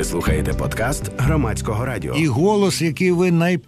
Ви слухаєте подкаст Громадського радіо. І голос, який ви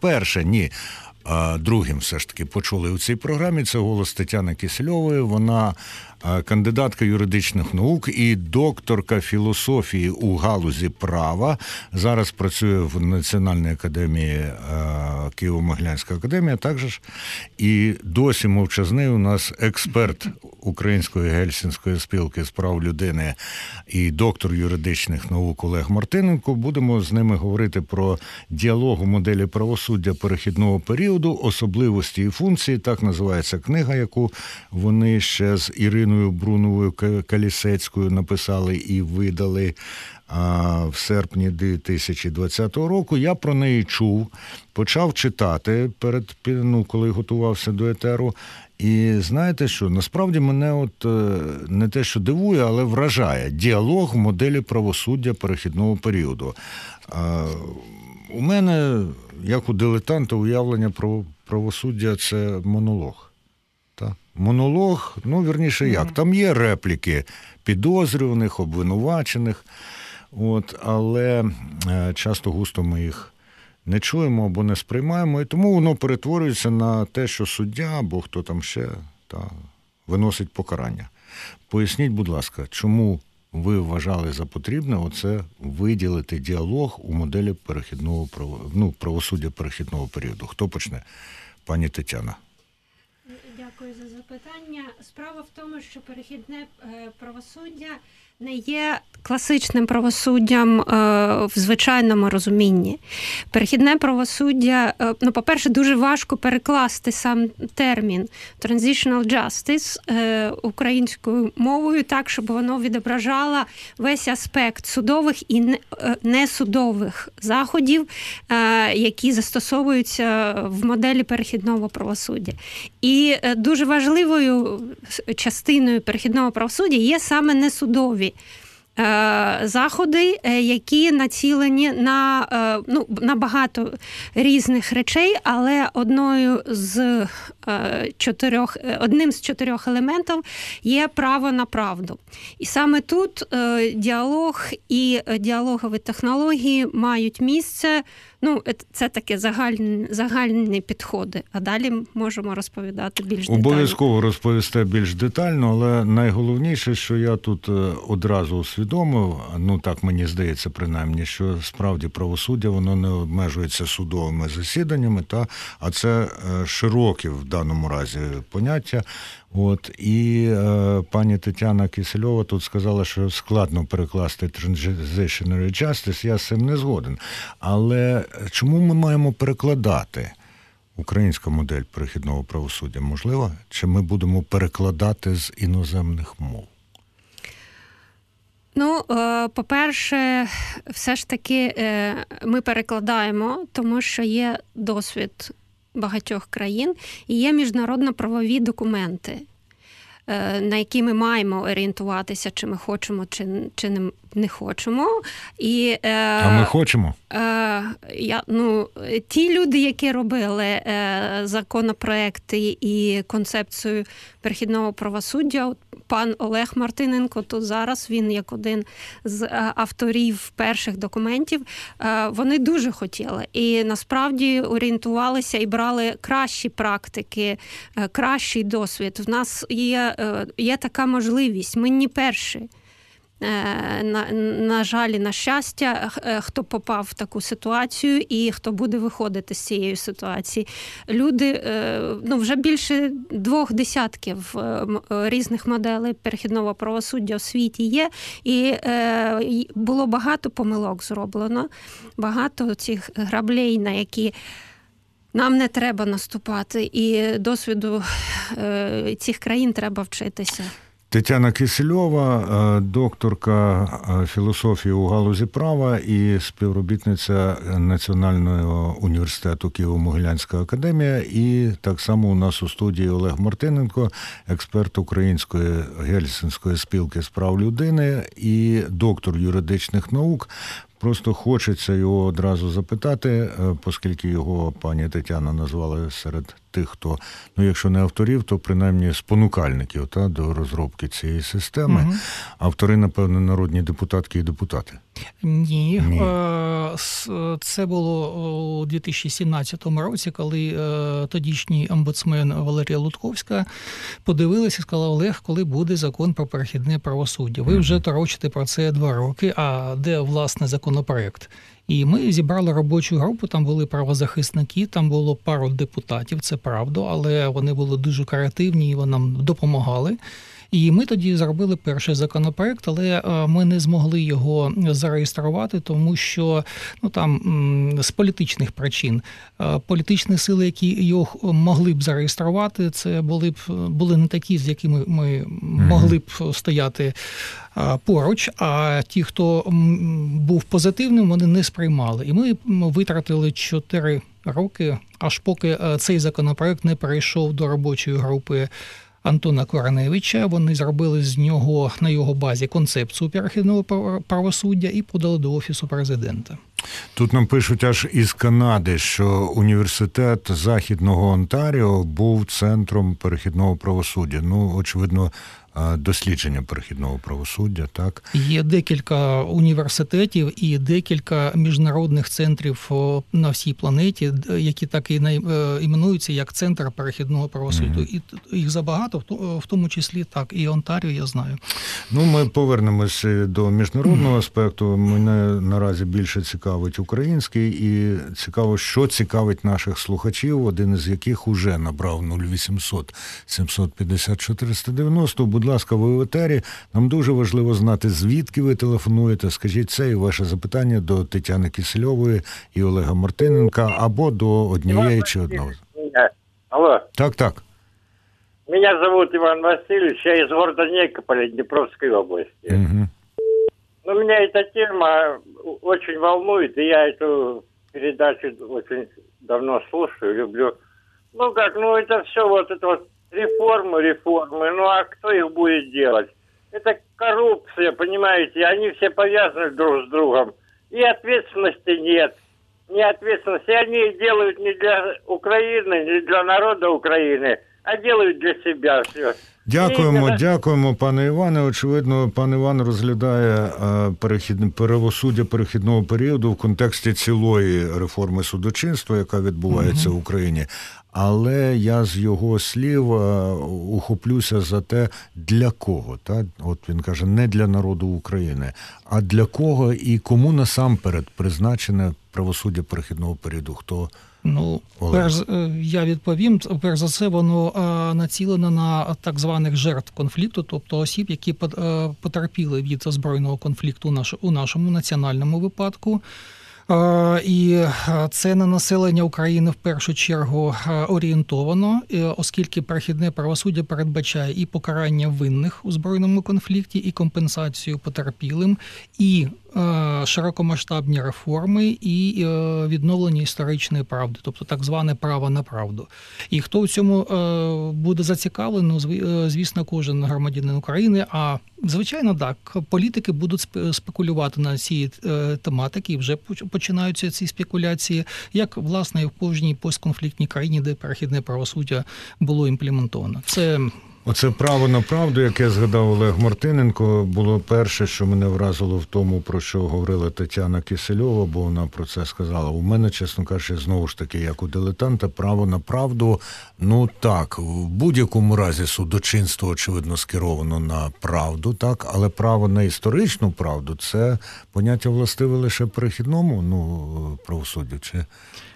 другим все ж таки почули у цій програмі, це голос Тетяни Кисельової. Вона кандидатка юридичних наук і докторка філософії у галузі права. Зараз працює в Національній академії, Києво-Могилянська академія також. І досі мовчазний у нас експерт Української Гельсінської спілки з прав людини і доктор юридичних наук Олег Мартиненко. Будемо з ними говорити про діалог у моделі правосуддя перехідного періоду, особливості і функції. Так називається книга, яку вони ще з Іриною Бруновою Калісецькою написали і видали в серпні 2020 року. Я про неї чув, почав читати коли готувався до етеру. І знаєте що, насправді мене не те, що дивує, але вражає. Діалог в моделі правосуддя перехідного періоду. У мене, як у дилетанта, уявлення про правосуддя – це монолог. Монолог, вірніше як, там є репліки підозрюваних, обвинувачених, але часто густо ми їх не чуємо або не сприймаємо, і тому воно перетворюється на те, що суддя або хто там ще виносить покарання. Поясніть, будь ласка, чому ви вважали за потрібне виділити діалог у моделі правосуддя перехідного періоду? Хто почне? Пані Тетяна. Дякую за запитання. Справа в тому, що перехідне правосуддя не є класичним правосуддям в звичайному розумінні. Перехідне правосуддя, по-перше, дуже важко перекласти сам термін transitional justice українською мовою так, щоб воно відображало весь аспект судових і несудових заходів, які застосовуються в моделі перехідного правосуддя. І дуже важливою частиною перехідного правосуддя є саме несудові заходи, які націлені на багато різних речей, але одним з чотирьох елементів є право на правду. І саме тут діалог і діалогові технології мають місце. Це таке загальні підходи, а далі можемо розповідати більш детально. Обов'язково розповісти більш детально, але найголовніше, що я тут одразу усвідомив, так мені здається принаймні, що справді правосуддя, воно не обмежується судовими засіданнями, а це широке в даному разі поняття. І пані Тетяна Кисельова тут сказала, що складно перекласти transitional justice, я з цим не згоден. Але чому ми маємо перекладати українську модель перехідного правосуддя? Можливо? Чи ми будемо перекладати з іноземних мов? По-перше, все ж таки ми перекладаємо, тому що є досвід багатьох країн і є міжнародно-правові документи, на які ми маємо орієнтуватися, чи ми хочемо, чи не хочемо. А ми хочемо? Ті люди, які робили законопроекти і концепцію перехідного правосуддя, пан Олег Мартиненко тут зараз, він як один з авторів перших документів, вони дуже хотіли. І насправді орієнтувалися і брали кращі практики, кращий досвід. В нас є така можливість. Ми не перші. На жаль, і на щастя, хто попав в таку ситуацію і хто буде виходити з цієї ситуації. Люди, вже більше 20 різних моделей перехідного правосуддя у світі є, і було багато помилок зроблено, багато цих граблей, на які нам не треба наступати, і досвіду цих країн треба вчитися. Тетяна Кисельова, докторка філософії у галузі права і співробітниця Національного університету Києво-Могилянська академія. І так само у нас у студії Олег Мартиненко, експерт Української Гельсінської спілки з прав людини і доктор юридичних наук. Просто хочеться його одразу запитати, оскільки його пані Тетяна назвала серед тих, хто, якщо не авторів, то принаймні спонукальників до розробки цієї системи. Автори, напевно, народні депутатки і депутати. Ні. Це було у 2017 році, коли тодішній омбудсмен Валерія Лутковська подивилася і сказала: Олег, коли буде закон про перехідне правосуддя? Ви вже торочите про це 2 роки, а де, власне, законопроект? І ми зібрали робочу групу, там були правозахисники, там було пару депутатів, це правда, але вони були дуже креативні і вони нам допомагали. І ми тоді зробили перший законопроект, але ми не змогли його зареєструвати, тому що там з політичних причин. Політичні сили, які його могли б зареєструвати, це були не такі, з якими ми могли б стояти поруч, а ті, хто був позитивним, вони не сприймали. І ми витратили 4 роки, аж поки цей законопроект не перейшов до робочої групи Антона Кореневича. Вони зробили з нього, на його базі, концепцію перехідного правосуддя і подали до Офісу президента. Тут нам пишуть аж із Канади, що університет Західного Онтаріо був центром перехідного правосуддя. Очевидно, дослідження перехідного правосуддя, так? Є декілька університетів і декілька міжнародних центрів на всій планеті, які так і іменуються як центр перехідного правосуддя. І їх забагато, в тому числі так, і Онтаріо, я знаю. Ми повернемося до міжнародного аспекту. Мене наразі більше цікавить український, і цікаво, що цікавить наших слухачів, один із яких уже набрав 0800 750 490. Будь ласка, ви в етері. Нам дуже важливо знати, звідки ви телефонуєте. Скажіть це і ваше запитання до Тетяни Кисельової і Олега Мартиненка, або до однієї чи одного. Алло. Так. Меня зовут Иван Васильевич, я из города Некополя, Днепровской области. Угу. Меня эта тема очень волнует, и я эту передачу очень давно слушаю, люблю. Это все реформы, а кто их будет делать? Это коррупция, понимаете, они все повязаны друг с другом, и ответственности нет. Ответственности они делают не для Украины, не для народа Украины, а делають для себе все. Дякуємо, пане Іване. Очевидно, пан Іван розглядає правосуддя перехідного періоду в контексті цілої реформи судочинства, яка відбувається в Україні. Але я з його слів ухоплюся за те, для кого. Так? От він каже, не для народу України, а для кого і кому насамперед призначене правосуддя перехідного періоду. Хто? Я відповім. Перш за все, воно націлено на так званих жертв конфлікту, тобто осіб, які потерпіли від збройного конфлікту у нашому національному випадку. І це на населення України в першу чергу орієнтовано, оскільки перехідне правосуддя передбачає і покарання винних у збройному конфлікті, і компенсацію потерпілим, і широкомасштабні реформи, і відновлення історичної правди, тобто так зване право на правду. І хто в цьому буде зацікавлений, звісно, кожен громадянин України, а звичайно, так, політики будуть спекулювати на цій тематиці, і вже починаються ці спекуляції, як, власне, і в кожній постконфліктній країні, де перехідне правосуддя було імплементовано. Оце право на правду, яке згадав Олег Мартиненко, було перше, що мене вразило в тому, про що говорила Тетяна Кисельова, бо вона про це сказала. У мене, чесно кажучи, знову ж таки, як у дилетанта, право на правду, так, в будь-якому разі судочинство, очевидно, скеровано на правду, так, але право на історичну правду – це поняття властиве лише перехідному правосуддю, чи...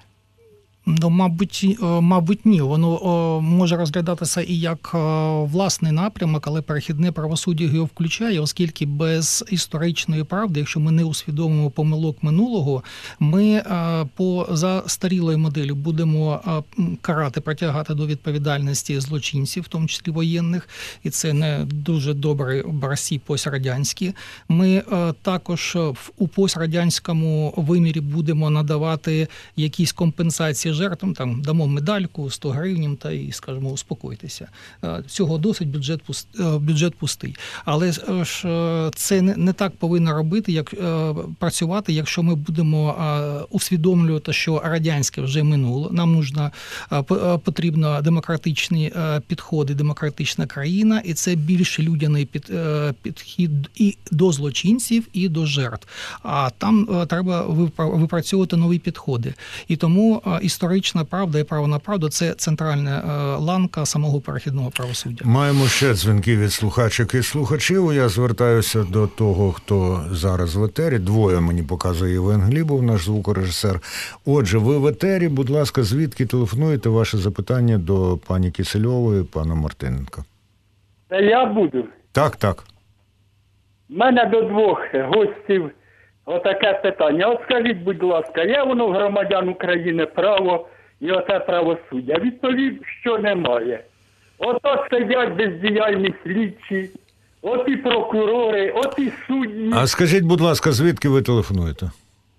Мабуть, ні. Воно може розглядатися і як власний напрямок, але перехідне правосуддя його включає, оскільки без історичної правди, якщо ми не усвідомимо помилок минулого, ми по застарілої моделі будемо карати, притягати до відповідальності злочинців, в тому числі воєнних, і це не дуже добрі образці пострадянські. Ми також у пострадянському вимірі будемо надавати якісь компенсації жертвам там дамо медальку, 100 гривень та і скажемо, успокойтеся. Цього досить, бюджет пустий. Але ж це не так повинно працювати, якщо ми будемо усвідомлювати, що радянське вже минуло. Нам потрібно демократичні підходи, демократична країна, і це більш людяний підхід і до злочинців, і до жертв. А там треба випрацьовувати нові підходи. І тому історична правда і право на правду – це центральна ланка самого перехідного правосуддя. Маємо ще дзвінки від слухачок і слухачів. Я звертаюся до того, хто зараз в етері. Двоє мені показує Євген Глібов, наш звукорежисер. Отже, ви в етері, будь ласка, звідки телефонуєте? Ваше запитання до пані Кисельової, пана Мартиненка. Та я буду. Так. У мене до двох гостів отаке питання. От скажіть, будь ласка, є воно громадян України право і оце правосуддя? Відповів, що немає. Ото сидять бездіяльні слідчі, от і прокурори, от і судді. А скажіть, будь ласка, звідки ви телефонуєте?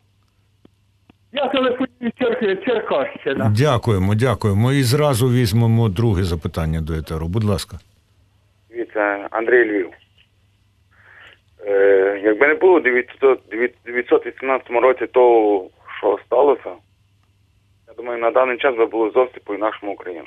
Я телефоную Черкащина. Дякуємо. І зразу візьмемо друге запитання до етеру. Будь ласка. Дивіться, Андрій Львів. Якби не було у 918 році того, що сталося, я думаю, на даний час би було зовсім по-інакшому Україна.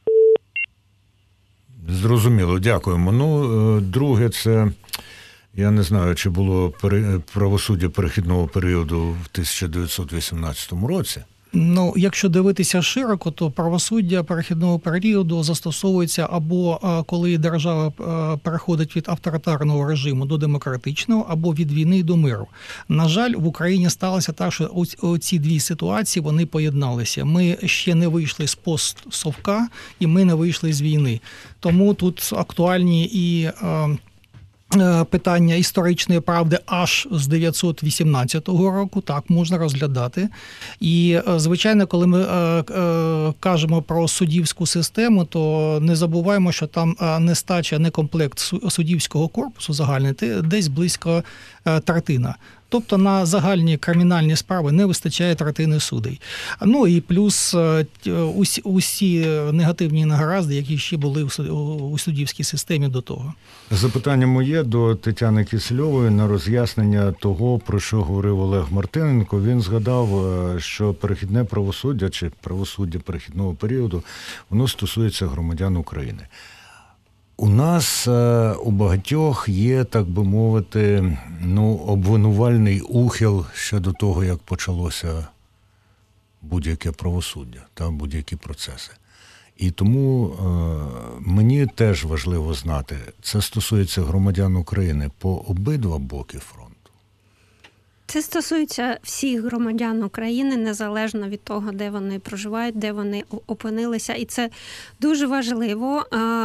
Зрозуміло, дякуємо. Друге, це, я не знаю, чи було правосуддя перехідного періоду в 1918 році. Якщо дивитися широко, то правосуддя перехідного періоду застосовується або коли держава переходить від авторитарного режиму до демократичного, або від війни до миру. На жаль, в Україні сталося так, що ці дві ситуації, вони поєдналися. Ми ще не вийшли з постсовка, і ми не вийшли з війни. Тому тут актуальні і питання історичної правди аж з 918 року, так, можна розглядати. І, звичайно, коли ми кажемо про суддівську систему, то не забуваємо, що там нестача, не комплект суддівського корпусу загальний, десь близько третина. Тобто на загальні кримінальні справи не вистачає третини судей. І плюс усі негативні негаразди, які ще були у суддівській системі до того. Запитання моє до Тетяни Кисельової на роз'яснення того, про що говорив Олег Мартиненко. Він згадав, що перехідне правосуддя чи правосуддя перехідного періоду, воно стосується громадян України. У нас у багатьох є, так би мовити, обвинувальний ухил щодо того, як почалося будь-яке правосуддя та будь-які процеси. І тому мені теж важливо знати, це стосується громадян України по обидва боки фронту. Це стосується всіх громадян України, незалежно від того, де вони проживають, де вони опинилися. І це дуже важливо.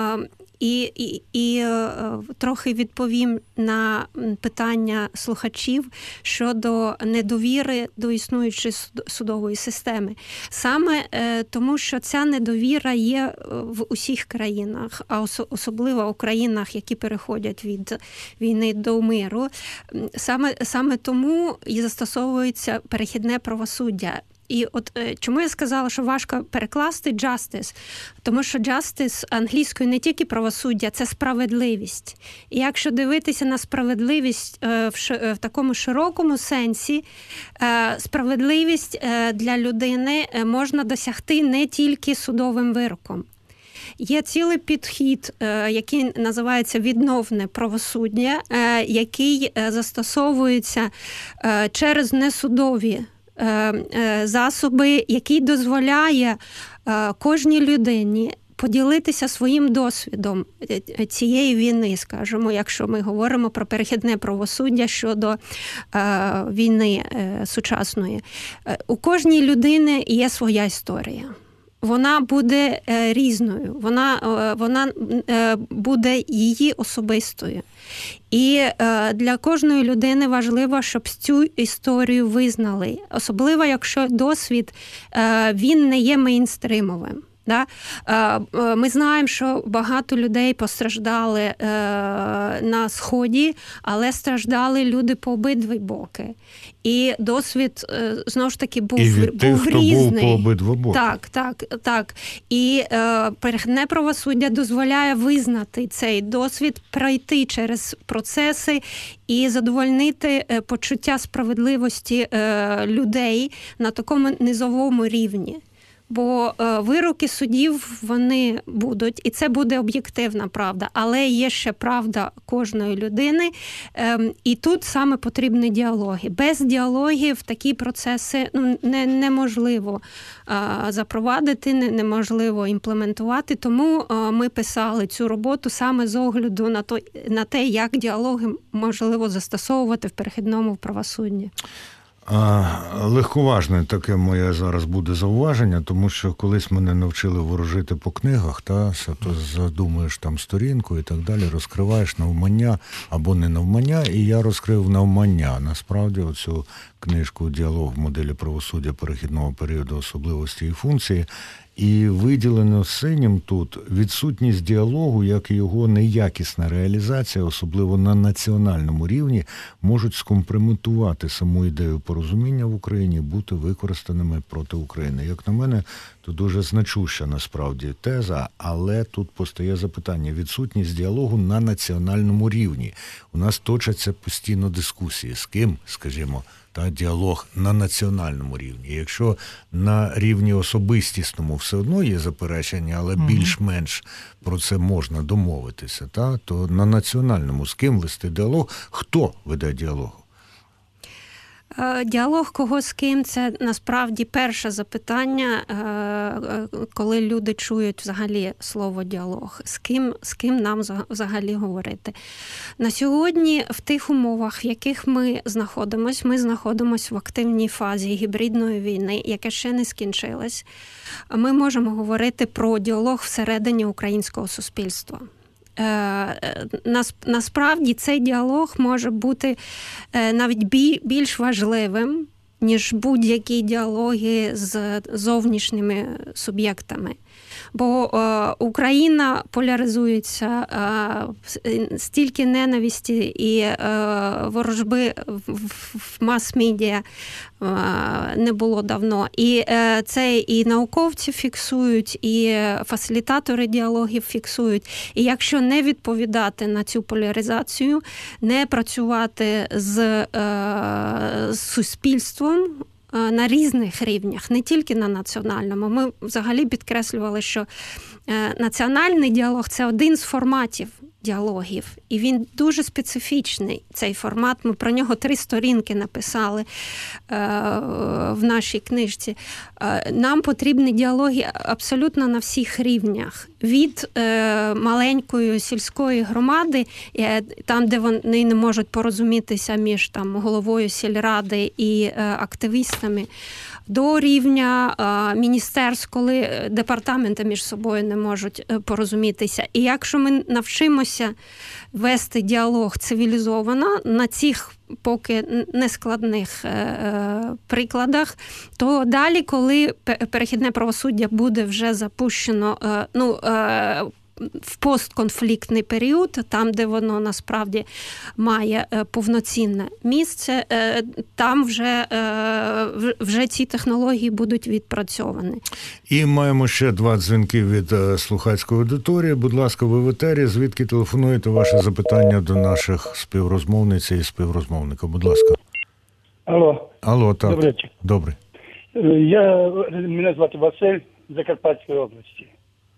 І трохи відповім на питання слухачів щодо недовіри до існуючої судової системи. Саме тому, що ця недовіра є в усіх країнах, а особливо у країнах, які переходять від війни до миру. Саме тому і застосовується перехідне правосуддя. І от чому я сказала, що важко перекласти justice? Тому що justice англійською не тільки правосуддя, це справедливість. І якщо дивитися на справедливість в такому широкому сенсі, справедливість для людини можна досягти не тільки судовим вироком. Є цілий підхід, який називається відновне правосуддя, який застосовується через несудові засоби, який дозволяє кожній людині поділитися своїм досвідом цієї війни, скажімо, якщо ми говоримо про перехідне правосуддя щодо війни сучасної. У кожній людини є своя історія. Вона буде різною, вона буде її особистою. І для кожної людини важливо, щоб цю історію визнали. Особливо, якщо досвід, він не є мейнстримовим. Да? Ми знаємо, що багато людей постраждали на Сході, але страждали люди по обидві боки. І досвід, знову ж таки, був різний. І від тих, хто був по обидва боки. Так. І перехідне правосуддя дозволяє визнати цей досвід, пройти через процеси і задовольнити почуття справедливості людей на такому низовому рівні. Бо вироки судів, вони будуть, і це буде об'єктивна правда, але є ще правда кожної людини, і тут саме потрібні діалоги. Без діалогів такі процеси неможливо запровадити, неможливо імплементувати, тому ми писали цю роботу саме з огляду на те, як діалоги можливо застосовувати в перехідному правосудді. Легковажне таке моє зараз буде зауваження, тому що колись мене навчили ворожити по книгах, то задумуєш там сторінку і так далі, розкриваєш навмання або не навмання, і я розкрив навмання. Насправді оцю книжку «Діалог в моделі правосуддя перехідного періоду, особливості і функції», і виділено синім тут відсутність діалогу, як і його неякісна реалізація, особливо на національному рівні, можуть скомпрометувати саму ідею порозуміння в Україні, бути використаними проти України. Як на мене, то дуже значуща насправді теза, але тут постає запитання. Відсутність діалогу на національному рівні. У нас точаться постійно дискусії. З ким, скажімо, діалог на національному рівні. Якщо на рівні особистісному все одно є заперечення, але більш-менш про це можна домовитися, то на національному з ким вести діалог? Хто веде діалог? Діалог кого з ким – це насправді перше запитання, коли люди чують взагалі слово «діалог». З ким нам взагалі говорити? На сьогодні в тих умовах, в яких ми знаходимося в активній фазі гібридної війни, яка ще не скінчилась, ми можемо говорити про діалог всередині українського суспільства. Насправді цей діалог може бути навіть більш важливим, ніж будь-які діалоги з зовнішніми суб'єктами. Бо Україна поляризується, стільки ненависті і ворожби в мас-медіа не було давно. І це і науковці фіксують, і фасилітатори діалогів фіксують. І якщо не відповідати на цю поляризацію, не працювати з суспільством, на різних рівнях, не тільки на національному. Ми взагалі підкреслювали, що національний діалог – це один з форматів діалогів. І він дуже специфічний, цей формат. Ми про нього 3 сторінки написали в нашій книжці. Нам потрібні діалоги абсолютно на всіх рівнях. Від маленької сільської громади, там, де вони не можуть порозумітися між головою сільради і активістами, до рівня міністерств, коли департаменти між собою не можуть порозумітися. І якщо ми навчимося вести діалог цивілізовано на цих поки нескладних прикладах, то далі, коли перехідне правосуддя буде вже запущено, в постконфліктний період, там, де воно насправді має повноцінне місце, там вже ці технології будуть відпрацьовані. І маємо ще 2 дзвінки від слухацької аудиторії. Будь ласка, ви в етері. Звідки телефонуєте? Ваше запитання до наших співрозмовниць і співрозмовника. Будь ласка. Алло, так. Добрий вечір. Добре. Мене звати Василь, з Закарпатської області.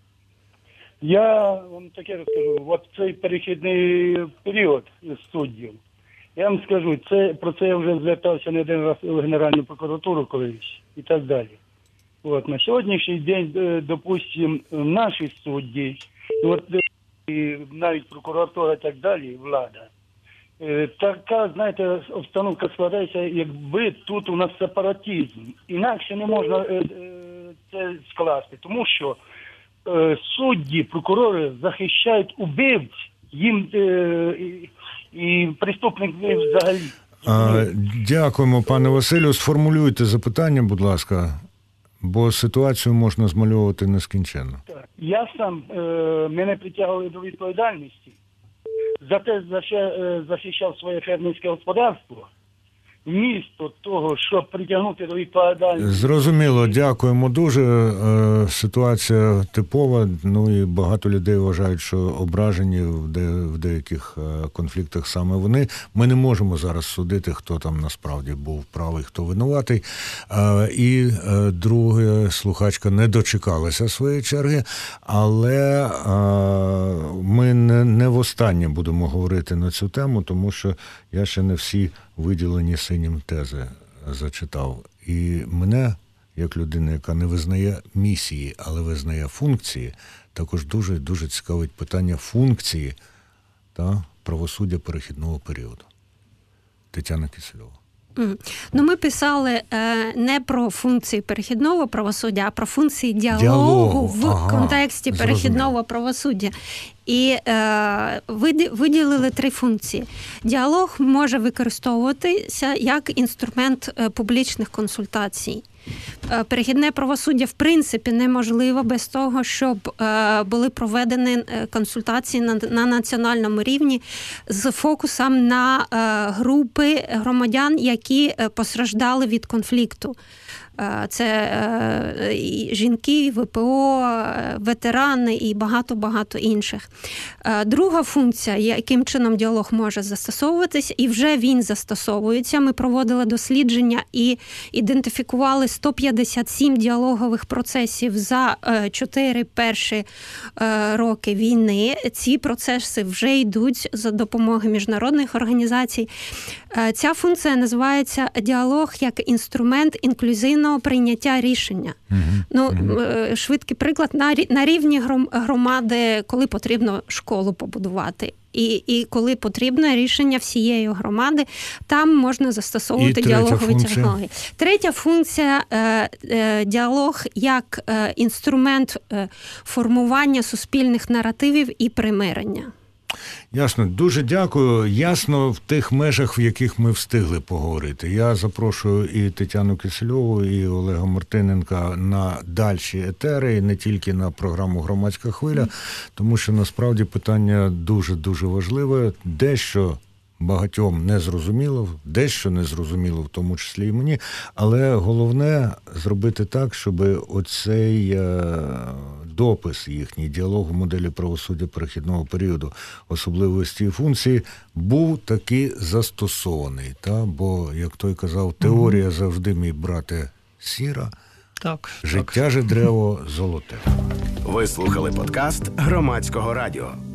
Я вам таке розкажу. От цей перехідний період суддів, я вам скажу, про це я вже звертався не один раз у Генеральну прокуратуру колись і так далі. От, на сьогоднішній день, допустимо, наші судді, і навіть прокуратура і так далі, влада, така, знаєте, обстановка складається, якби тут у нас сепаратизм. Інакше не можна це скласти, тому що судді, прокурори захищають убивць, їм і преступників взагалі. Дякуємо, пане Василю. Сформулюйте запитання, будь ласка. Бо ситуацію можна змальовувати нескінченно. Так. Я сам, мене притягували до відповідальності. За те захищав своє фермерське господарство. Вмісто того, щоб притягнути до відповідальності. Зрозуміло, дякуємо дуже. Ситуація типова, ну і багато людей вважають, що ображені в деяких конфліктах саме вони. Ми не можемо зараз судити, хто там насправді був правий, хто винуватий. І друга слухачка не дочекалася своєї черги, але ми не востаннє будемо говорити на цю тему, тому що я ще не всі виділені синім тези зачитав. І мене, як людина, яка не визнає місії, але визнає функції, також дуже цікавить питання функції та правосуддя перехідного періоду. Тетяна Кисельова. Ну, ми писали не про функції перехідного правосуддя, а про функції діалогу в контексті перехідного правосуддя. І виділили 3 функції. Діалог може використовуватися як інструмент публічних консультацій. Перехідне правосуддя, в принципі, неможливо без того, щоб були проведені консультації на національному рівні з фокусом на групи громадян, які постраждали від конфлікту. Це і жінки, і ВПО, ветерани і багато інших. Друга функція, яким чином діалог може застосовуватись, і вже він застосовується. Ми проводили дослідження і ідентифікували 157 діалогових процесів за 4 перші роки війни. Ці процеси вже йдуть за допомогою міжнародних організацій. Ця функція називається діалог як інструмент інклюзивного прийняття рішення. Швидкий приклад, на рівні громади, коли потрібно школу побудувати. І коли потрібне рішення всієї громади, там можна застосовувати діалогові технології. Третя функція – діалог як інструмент формування суспільних наративів і примирення. Ясно, дуже дякую. Ясно в тих межах, в яких ми встигли поговорити. Я запрошую і Тетяну Кисельову, і Олега Мартиненка на дальші етери, і не тільки на програму «Громадська хвиля», тому що насправді питання дуже важливе. Дещо багатьом не зрозуміло, дещо не зрозуміло, в тому числі і мені, але головне зробити так, щоб оцей допис їхній, діалог у моделі правосуддя перехідного періоду, особливості і функції, був таки застосований. Бо, як той казав, теорія завжди, мій брате, сіра, життя же древо золоте. Ви слухали подкаст Громадського радіо.